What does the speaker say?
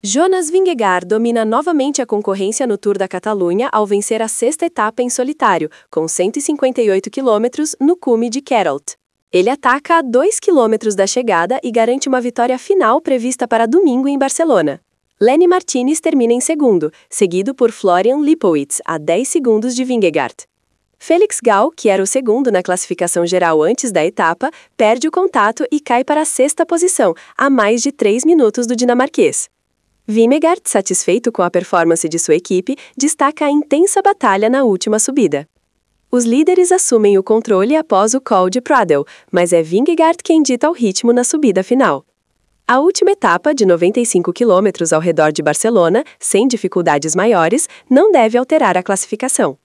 Jonas Vingegaard domina novamente a concorrência no Tour da Catalunha ao vencer a sexta etapa em solitário, com 158 quilômetros no cume de Queralt. Ele ataca a 2 quilômetros da chegada e garante uma vitória final prevista para domingo em Barcelona. Lenny Martinez termina em segundo, seguido por Florian Lipowitz, a 10 segundos de Vingegaard. Felix Gall, que era o segundo na classificação geral antes da etapa, perde o contato e cai para a sexta posição, a mais de 3 minutos do dinamarquês. Vingegaard, satisfeito com a performance de sua equipe, destaca a intensa batalha na última subida. Os líderes assumem o controle após o col de Pradel, mas é Vingegaard quem dita o ritmo na subida final. A última etapa, de 95 quilômetros ao redor de Barcelona, sem dificuldades maiores, não deve alterar a classificação.